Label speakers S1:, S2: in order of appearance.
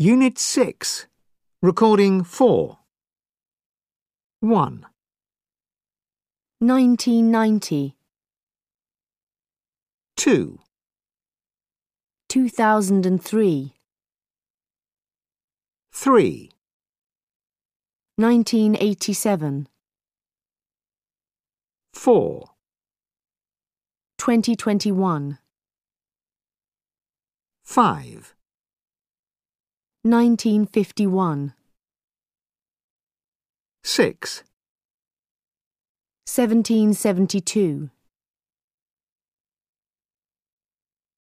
S1: Unit 6. Recording 4. 1,
S2: 1990,
S1: 2,
S2: 2003,
S1: 3,
S2: 1987,
S1: 4,
S2: 2021,
S1: 5,
S2: 1951,
S1: 6,
S2: 1772.